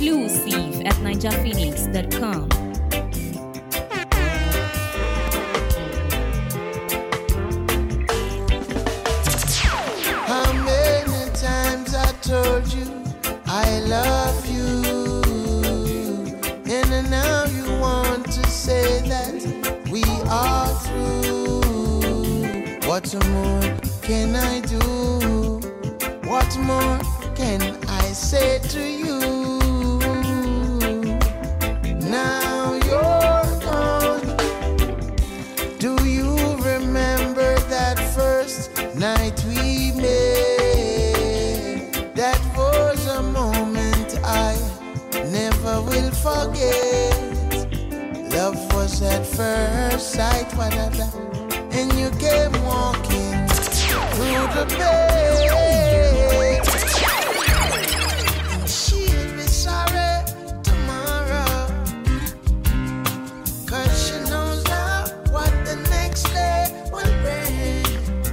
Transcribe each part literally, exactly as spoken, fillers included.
Exclusive at ninja phoenix dot com. How many times I told you I love you, and now you want to say that we are through. What more can I do? What more can I say to you? Now you're gone. Do you remember that first night we met? That was a moment I never will forget. Love was at first sight, whatever. And you came walking through the bed. And she'll be sorry tomorrow, 'cause she knows now what the next day will bring.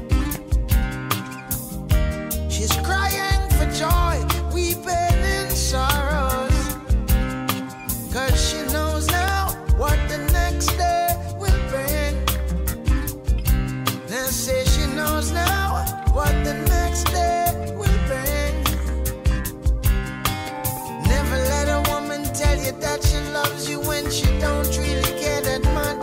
She's crying for joy, weeping in sorrows, 'cause she knows now what the next day will bring. Then say she knows now what the next day will bring. Never let a woman tell you that she loves you when she don't really care that much.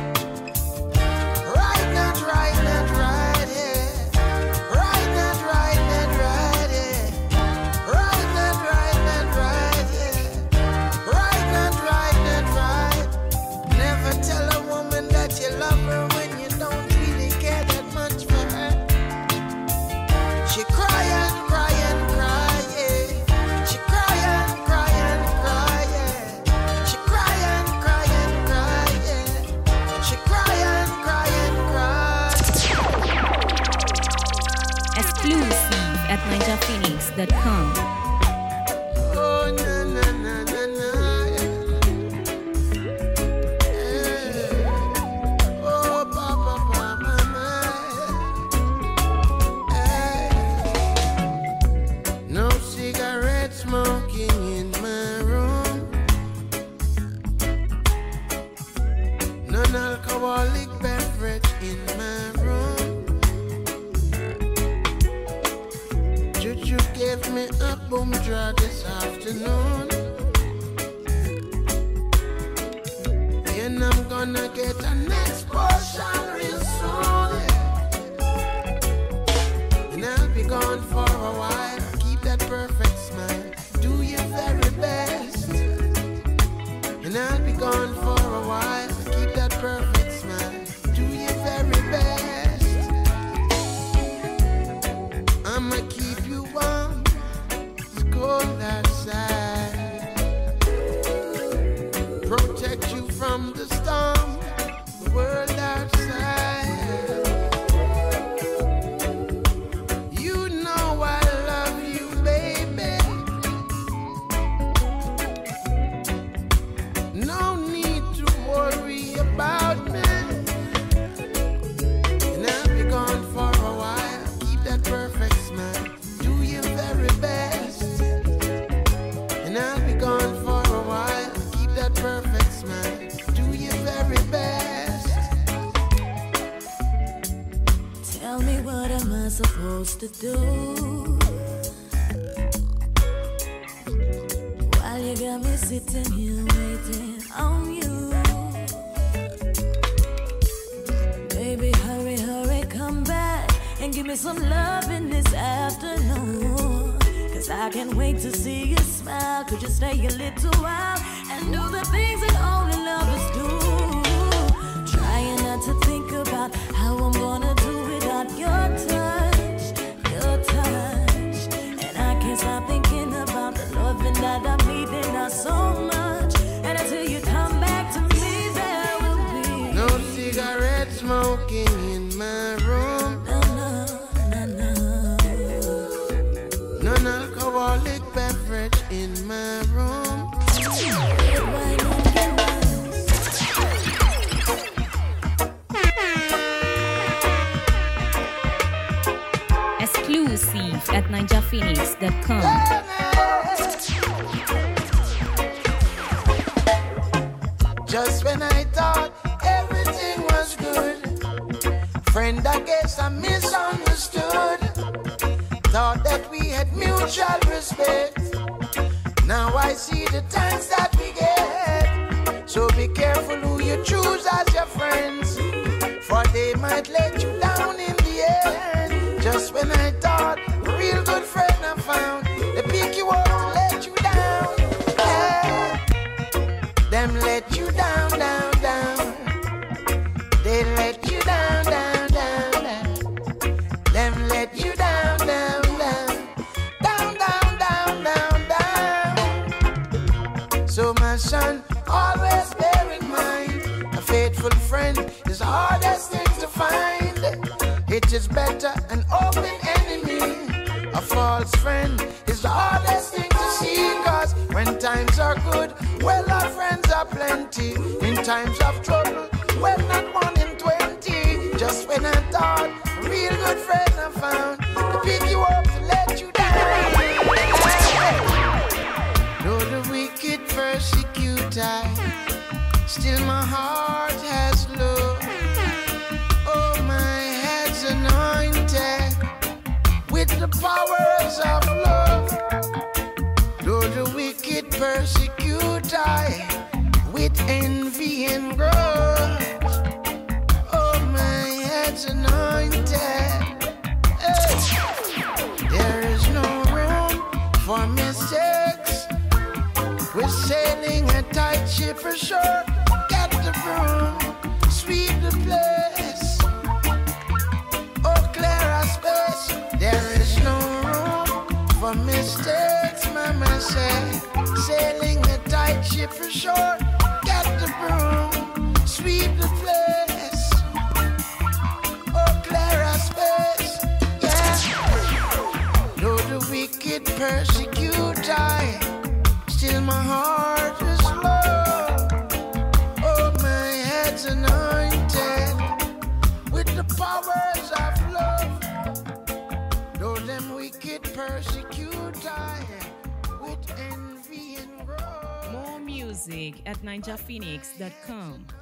Right, not right, not right, yeah. Right, not right, not right, yeah. Right, not right, not right, yeah. Right, not right, not right. Never tell a woman that you love her when you don't really care that much for her. She cry and cry and cry, yeah. She cry and cry and cry, yeah. She cry and cry and cry, yeah. She cry and cry and cry. Exclusive at ninja phoenix dot com. Oh, na na na na na, yeah. Yeah. Oh, pa pa pa ma ma, yeah. No cigarette smoking in my room. Non-alcoholic beverage in my room. Juju gave me a boom drug this afternoon, and I'm gonna get a next portion real soon. And I'll be gone for a while. Keep that perfect smile. Do your very best. And I'll be gone for a while. Keep that perfect smile. Do your very best. I'ma keep you warm. It's cold outside. Protect you from the storm, the world outside. You know I love you, baby. No need to worry about me. And I'll be gone for a while. Keep that perfect smile. Do your very best. And I'll be gone for a while. Keep that perfect smile. Do your very best. Tell me, what am I supposed to do while you got me sitting here waiting on you? Baby, hurry, hurry, come back and give me some love in this afternoon, 'cause I can't wait to see you smile. Could you stay a little while and do the things that only lovers do? Trying not to think about how I'm gonna do without your touch, your touch. And I can't stop thinking about the loving that I'm needing now so much. And until you come back to me, there will be No cigarette smoking in my room. no, no, no, no. Non-alcoholic beverage in my room. Red wine and Guinness. Exclusive at ninja phoenix dot com. Just when I thought everything was good, friend, I guess I misunderstood. Thought that we had mutual respect. Now I see the times that we get. So be careful who you choose as your friends, for they might let you down in the end. Just when I thought a real good friend I found, they pick you up to let you down. Yeah. Them let you down, down, down. They let you down, down, down, down. Them let you down, down, down. Down, down, down, down, down. So my son, always bear in mind, a faithful friend is the hardest thing to find. It is better an open enemy. A false friend is the hardest thing to see. Cause when times are good, well, our friends are plenty. In times of trouble, well, not one in twenty. Just when I thought a real good friend I found, to pick you up to let you down. Though the wicked persecute I, still my heart has love. Oh, my head's anointed with the powers of love. Though the wicked persecute I with envy and grudge. Oh, my head's anointed. Hey. There is no room for mistakes. We're sailing a tight ship ashore. Get the broom, sweep the place. Oh, clear our space. There is no room for mistakes, Mama said. Sailing a tight ship ashore. Get the broom, sweep the place. Oh, clear our space. Yeah. Though the wicked persecute I, still my heart is low. Oh, my head's anointed with the powers of love. Though them wicked persecute I with envy and growth. More music at ninja phoenix dot com.